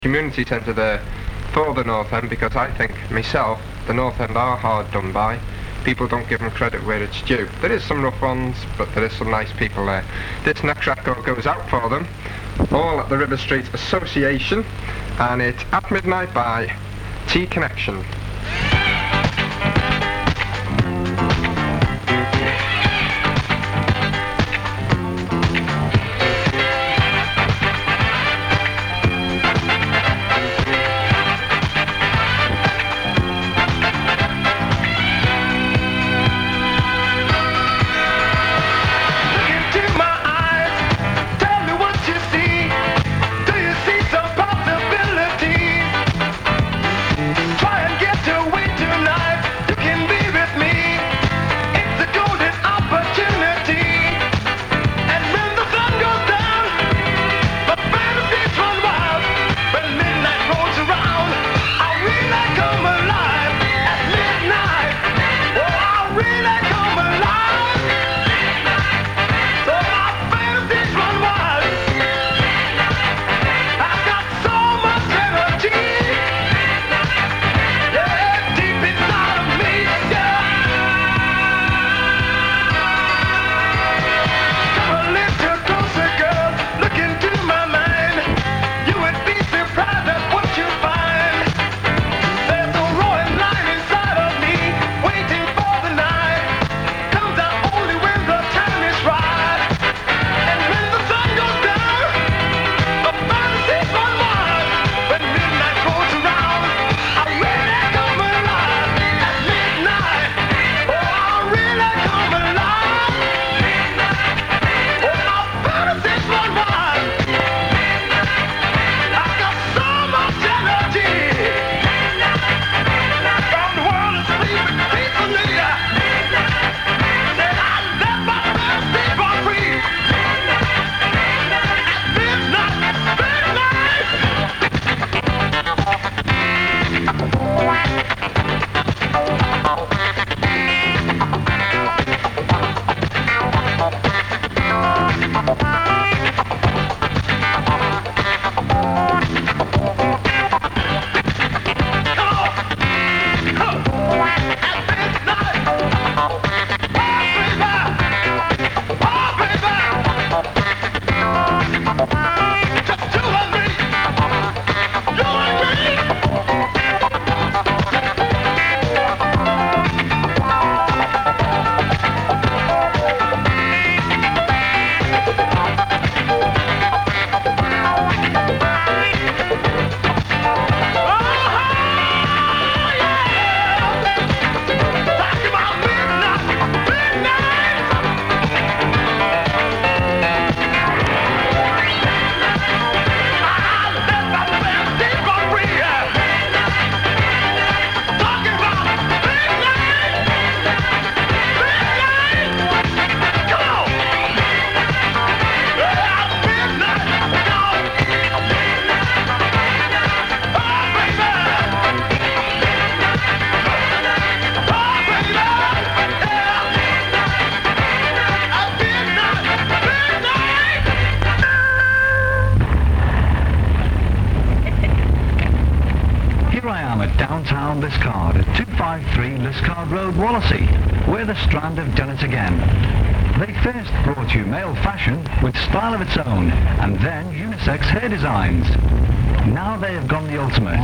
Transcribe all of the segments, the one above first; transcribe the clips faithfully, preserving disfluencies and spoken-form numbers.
community centre there for the North End, because I think, myself, the North End are hard done by. People don't give them credit where it's due. There is some rough ones, but there is some nice people there. This next record goes out for them, all at the River Street Association, and it's At Midnight by T-Connection. Downtown Liscard at two fifty-three Liscard Road, Wallasey, where the Strand have done it again. They first brought you male fashion with style of its own, and then unisex hair designs. Now they have gone the ultimate.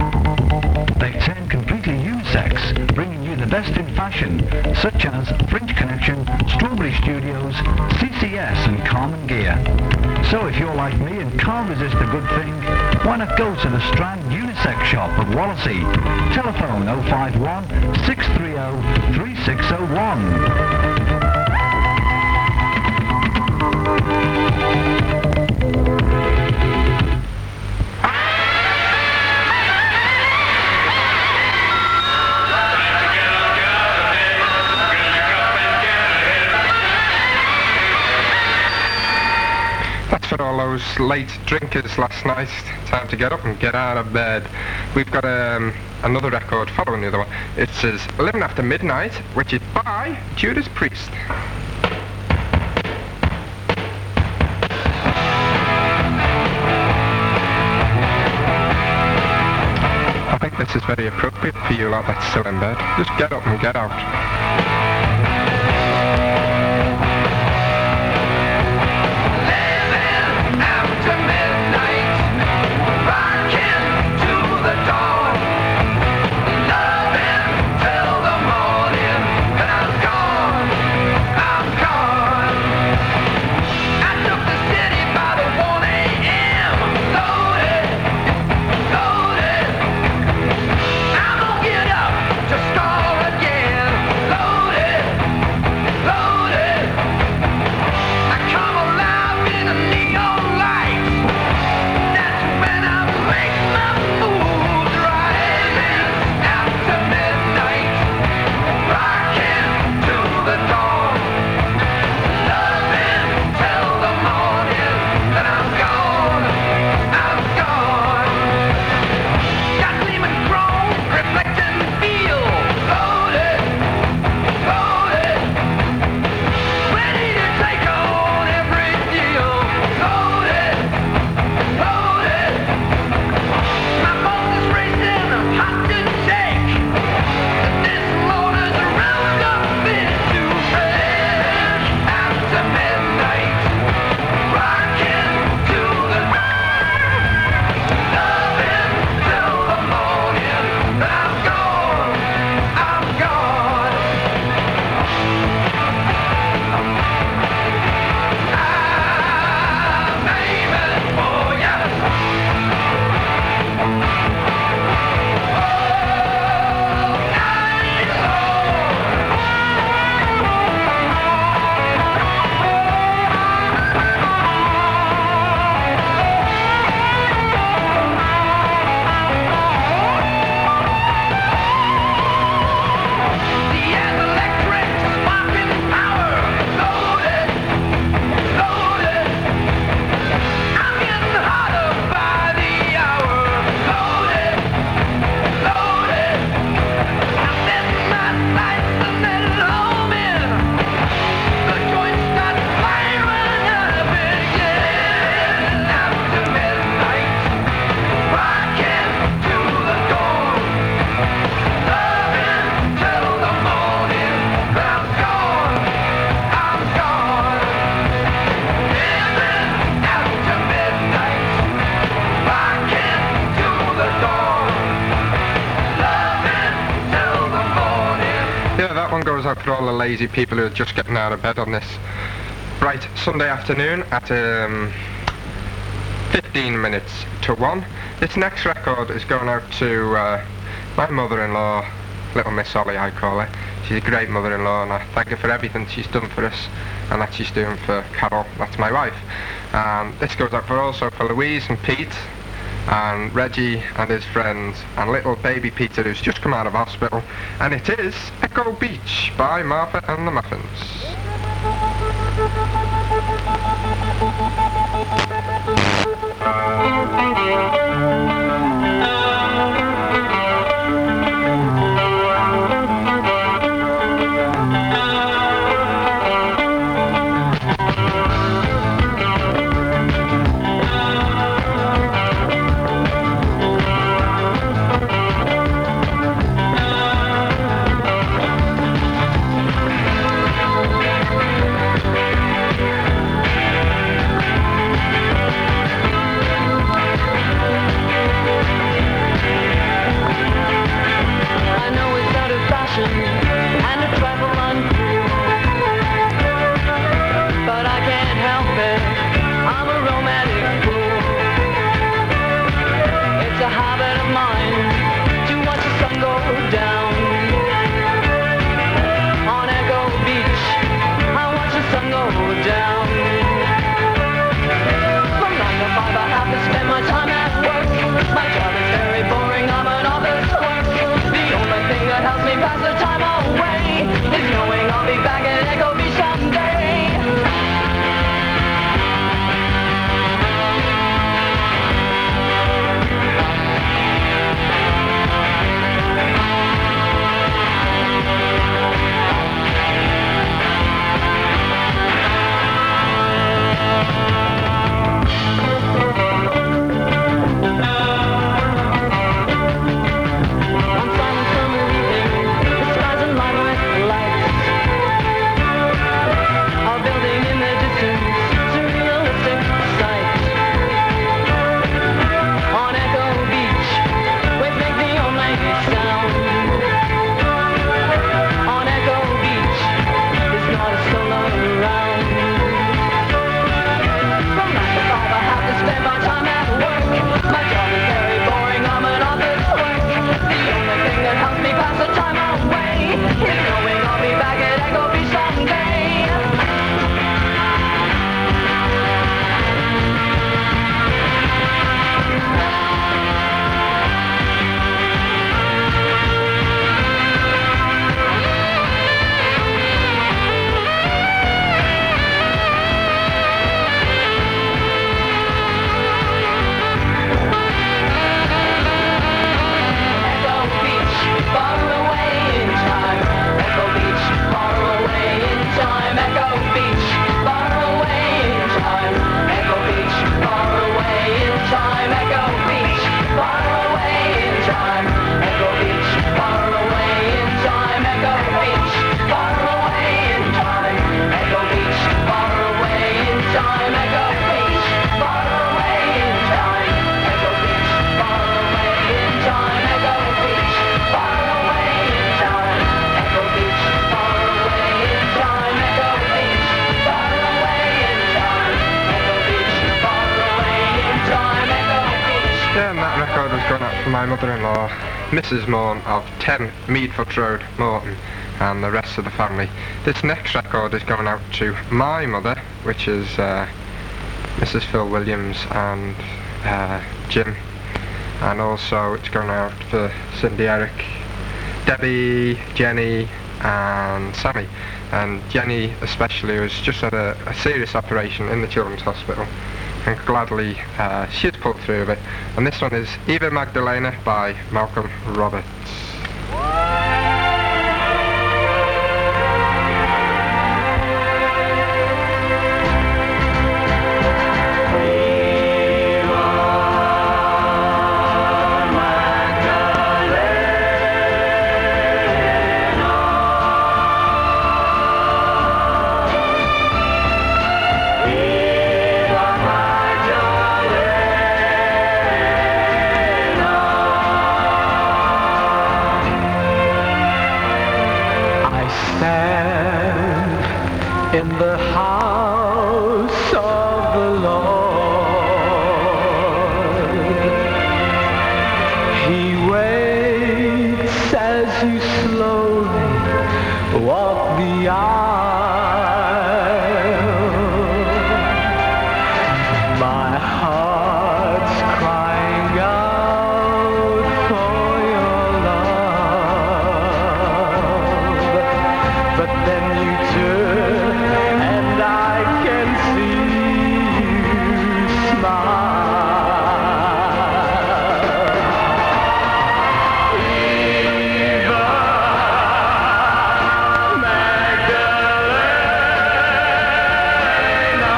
They've turned completely unisex, bringing you the best in fashion, such as Fringe Connection, Strawberry Studios, C C S and Carmen Gear. So if you're like me and can't resist a good thing, why not go to the Strand Unisex Shop at Wallasey? Telephone oh five one, six three oh, three six oh one. For all those late drinkers last night, time to get up and get out of bed. We've got um, another record following the other one. It says Living After Midnight, which is by Judas Priest. this is very appropriate for you lot that's still in bed. Just get up and get out. Goes out for all the lazy people who are just getting out of bed on this bright Sunday afternoon at um, fifteen minutes to one. This next record is going out to uh, my mother-in-law, little Miss Ollie I call her. She's a great mother-in-law and I thank her for everything she's done for us and that she's doing for Carol, that's my wife. Um, this goes out for also for Louise and Pete and Reggie and his friends and little baby Peter who's just come out of hospital, and it is Echo Beach by Martha and the Muffins. is going out for my mother-in-law, Missus Morn of ten Meadfoot Road, Morton, and the rest of the family. This next record is going out to my mother, which is uh, Missus Phil Williams and uh, Jim, and also it's going out for Cindy, Eric, Debbie, Jenny and Sammy, and Jenny especially, who's just had a, a serious operation in the Children's Hospital, and gladly uh, she's pulled through a bit. And this one is Eva Magdalena by Malcolm Roberts. In the house of the Lord, He waits as you slowly walk the aisle. My heart's crying out for your love, but then you turn and I can see you smile. Eva Magdalena,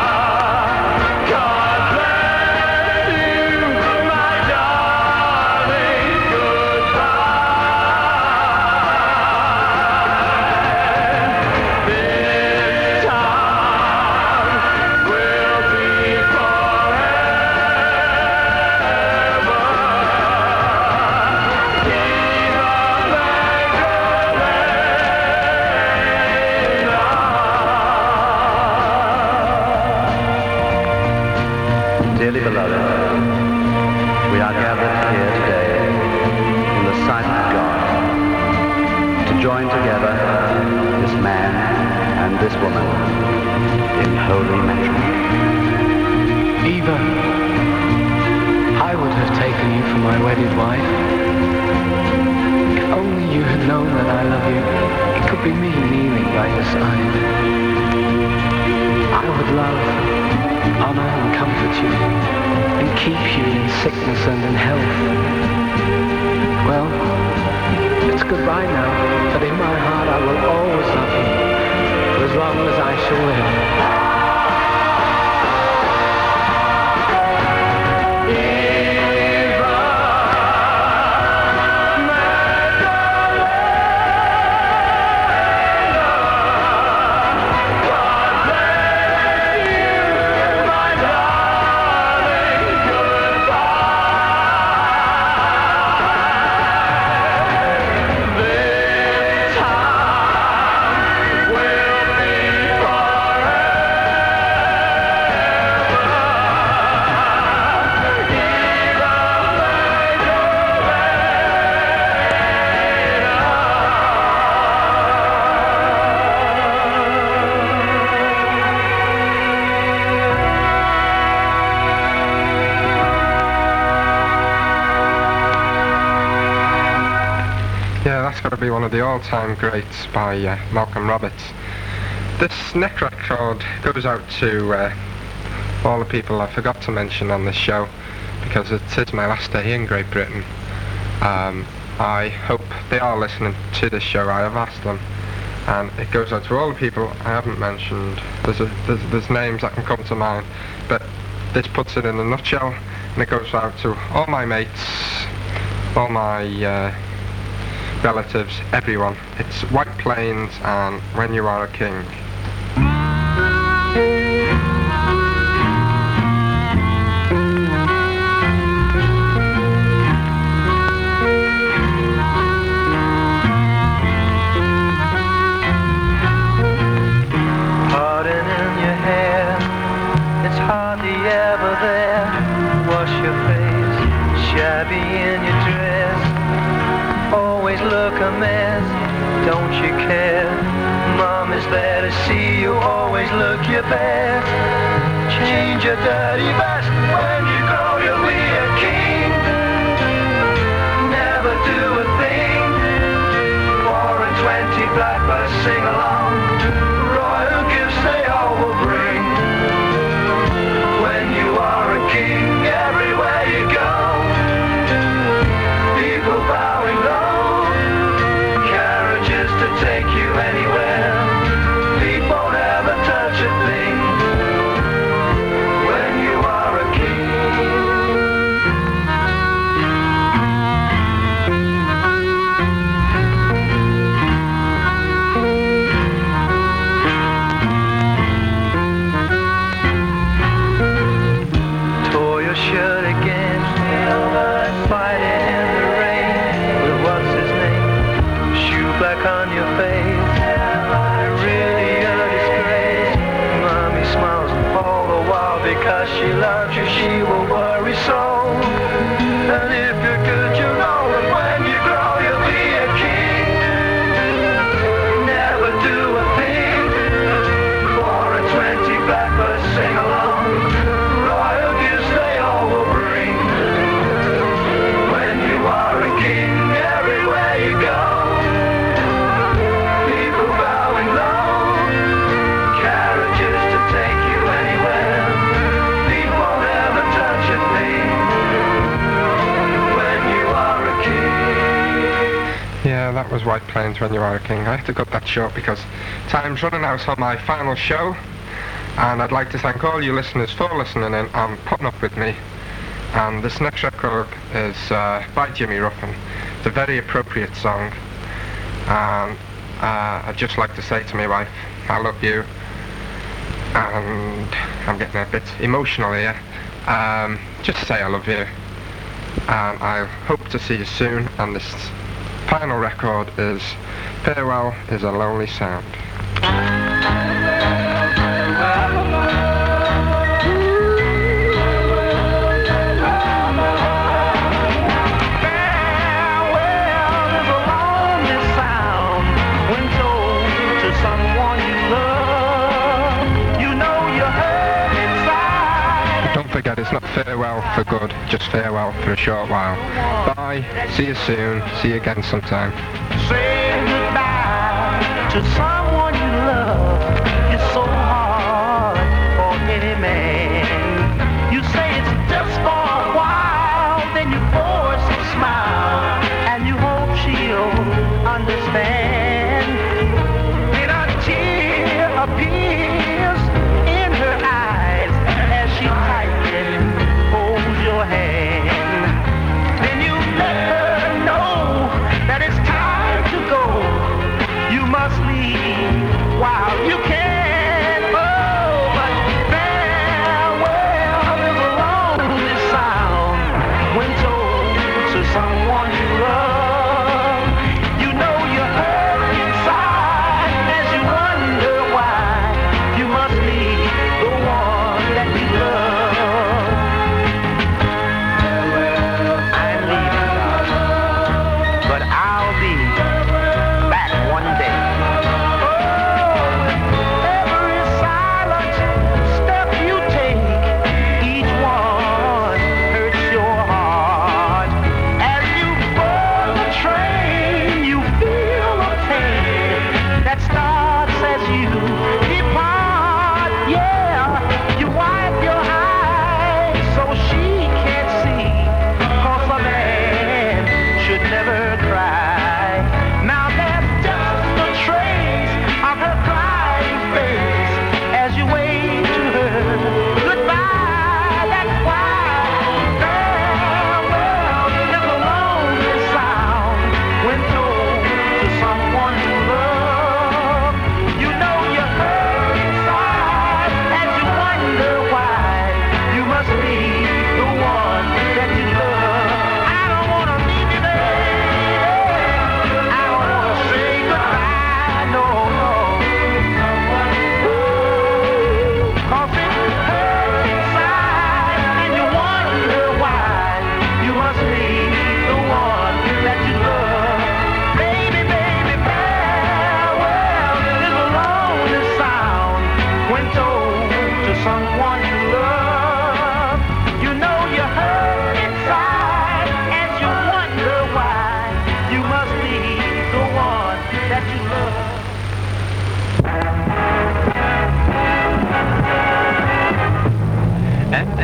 God bless you, my darling, goodbye. This time will be Dearly beloved, we are gathered here today in the sight of God to join together this man and this woman in holy matrimony. Eva, I would have taken you for my wedded wife. If only you had known that I love you, it could be me kneeling by your side. I would love, honor and comfort you, and keep you in sickness and in health. Well, it's goodbye now, but in my heart I will always love you, for as long as I shall live. Yeah, that's got to be one of the all-time greats by uh, Malcolm Roberts. This next record goes out to uh, all the people I forgot to mention on this show, because it is my last day in Great Britain. Um, I hope they are listening to this show. I have asked them, and it goes out to all the people I haven't mentioned. There's, a, there's, there's names that can come to mind, but this puts it in a nutshell, and it goes out to all my mates, all my uh, relatives, everyone. It's White Plains and When You Are a King. Pardon in your hair, it's hardly ever there. Wash your face, shabby baby in your dress. Always look a mess, don't you care? Mom is there to see you, always look your best. Change your dirty vest, when you grow you'll be a king. Never do a thing. Four and twenty blackbirds sing along, royal gifts they all will bring. When you are a king, everywhere you go, people bowing low, carriages to take you anywhere, feet won't ever touch a thing. When you are a king. Tore your shirt again, fighting in the rain with what's his name, shoe black on your face, really a disgrace. Mommy smiles all the while because she loves you, she will worry so. And if you're good, you know that when you grow you'll be a king. Never do a thing. Four and twenty blackbirds sing along, royal gifts they all will bring. When you are a king, everywhere you go, people bowing low, carriages to take you anywhere, feet won't ever touch a thing. When you are a king. Yeah, that was White Plains, When You Are a King. I have to cut that short because time's running out on my final show, and I'd like to thank all you listeners for listening in and putting up with me. And this next record is uh, by Jimmy Ruffin. It's a very appropriate song, and uh, I'd just like to say to my wife, I love you, and I'm getting a bit emotional here. Um, just say I love you, and I hope to see you soon. And this final record is Farewell is a Lonely Sound. Don't forget, it's not farewell for good, just farewell for a short while. Bye, see you soon, see you again sometime. Say goodbye to someone you love. It's so hard for any man. You say it's just for a while, then you force a smile, and you hope she'll understand. Then a tear appears in her eyes as she tightly holds your hand. Then you let her know that it's time to go. You must leave while you can. Oh, but farewell is a lonely sound when told to someone you love. You know you're hurt inside as you wonder why you must leave the one that you love. I'm leaving, but I'll be back one day. Oh, every silent step you take, each one hurts your heart as you fall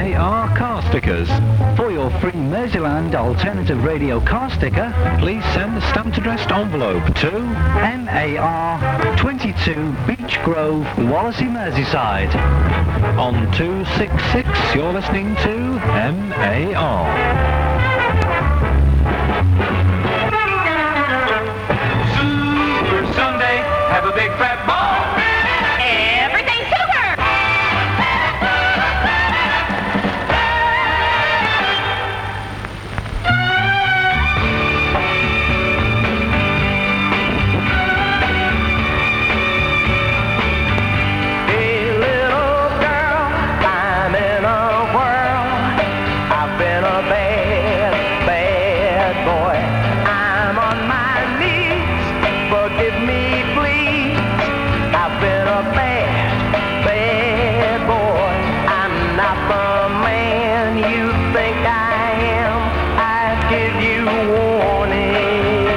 A R car stickers. For your free Merseyland Alternative Radio car sticker, please send a stamped addressed envelope to M A R twenty-two Beech Grove, Wallasey, Merseyside. On two six six, you're listening to M A R. Super Sunday, have a big fat ball. Everything's super! Hey, little girl, I'm in a whirl. I've been a bad, bad boy. I'm on my knees. Forgive me, please. I've been a bad, bad boy. I'm not the man you think I am. I give you warning.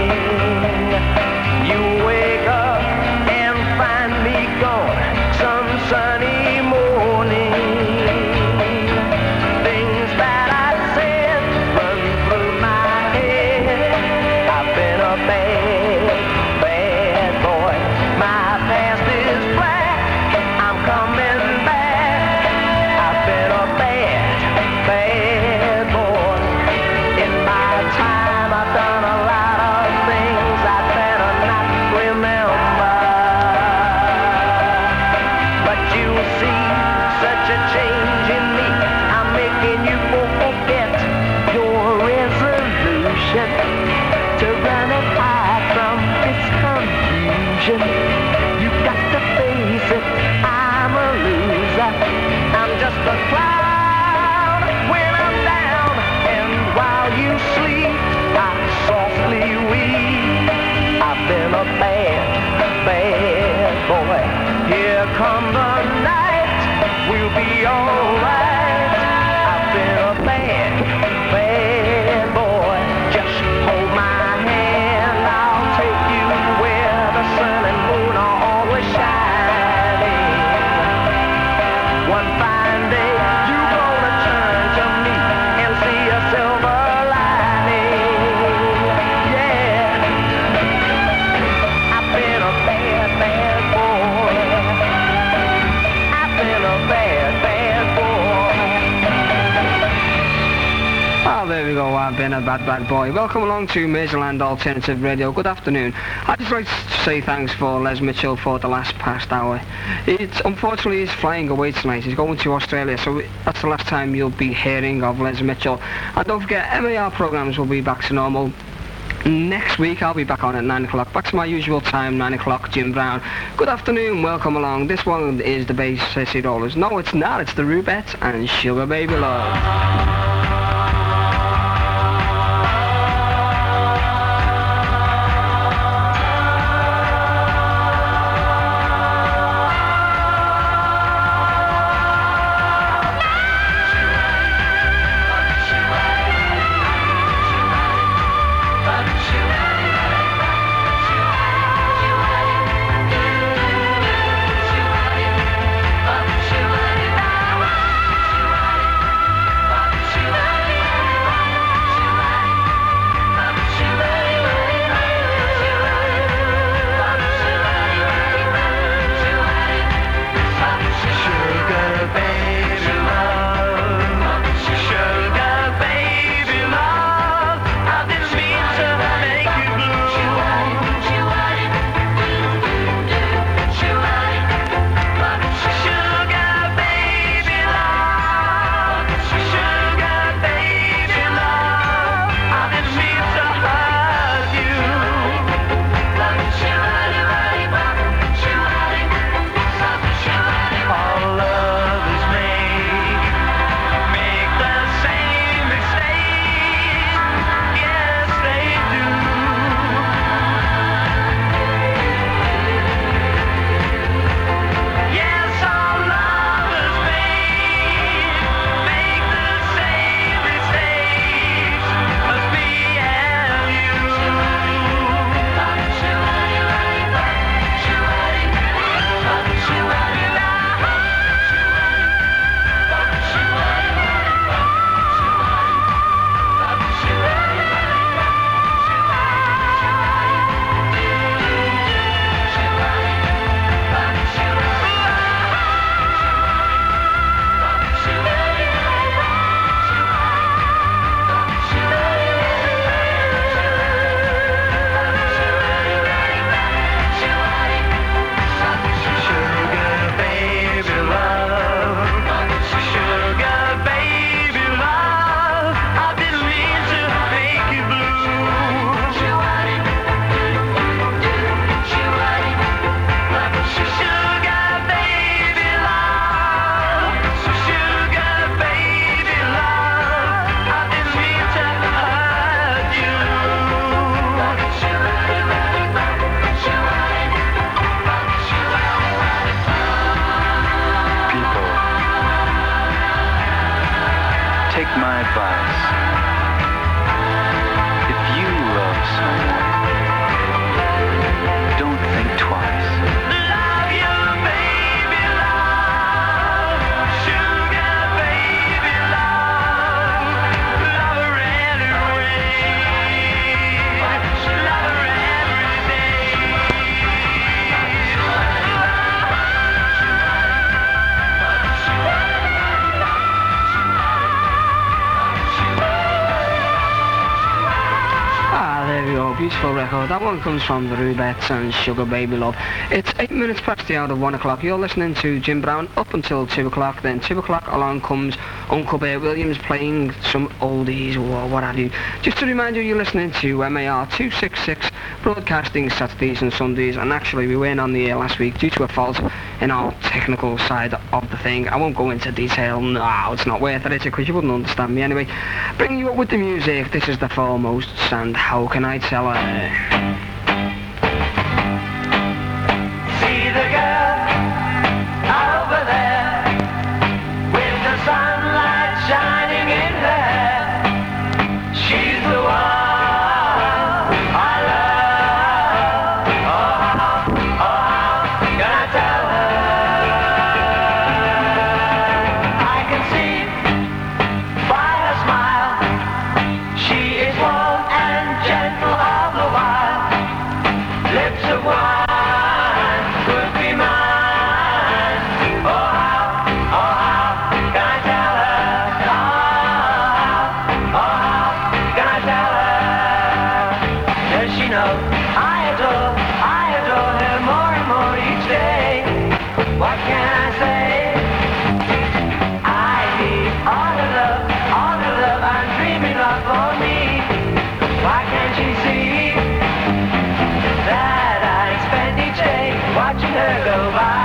You wake up and find me gone some sunny morning. Things that I said run through my head. I've been a bad, bad boy. My past is black. I'm coming back. I've been a bad, bad boy. In my time, I've done a lot of things I'd better not remember. But you see such a change in me. I'm making you forget your resolution to run and hide from this confusion. You've got to face it. I'm a loser. I'm just a clown when I'm down. And while you sleep, I softly weep. I've been a bad, bad boy. Here come the night, we'll be alright. I've been a bad, bad boy. Just hold my hand, I'll take you where the sun and moon are always shining. One fine day, you're gonna turn to me and see a silver lining. Yeah, I've been a bad, bad boy. I've been a bad, bad boy. Oh, there we go. I've been a bad, bad boy. Welcome along to Merseyland Alternative Radio. Good afternoon. I'd just like to say thanks for Les Mitchell for the last past hour. It's unfortunately he's flying away tonight. He's going to Australia, so that's the last time you'll be hearing of Les Mitchell. And don't forget, M A R programs will be back to normal. Next week I'll be back on at nine o'clock. Back to my usual time, nine o'clock, Jim Brown. Good afternoon, welcome along. This one is the Bass Sissy Rollers. No, it's not. It's the Rubettes and Sugar Baby Love. Up, Ah, there we go. Beautiful record. That one comes from the Rubettes and Sugar Baby Love. It's eight minutes past the hour of one o'clock. You're listening to Jim Brown up until two o'clock. Then two o'clock along comes Uncle Bear Williams playing some oldies or what have you. Just to remind you, you're listening to M A R two sixty-six, broadcasting Saturdays and Sundays. And actually, we weren't on the air last week due to a fault in our technical side of the thing. I won't go into detail. No, it's not worth it, is it? Because you wouldn't understand me anyway. Bringing you up with the music. This is the Foremost, and How Can I Tell Her? See the girl over there with the sunlight shining in her hair. She's the one I love. Oh, oh, how can I tell her? I can see by her smile she is warm and gentle all the while. Lips of wine could be mine. Oh how, oh how can I tell her? Oh how, oh how can I tell her? Does she know I adore, I adore her more and more each day? What can I say? I need all the love, all the love I'm dreaming of for me. Why can't she see that I spend each day watching her go by?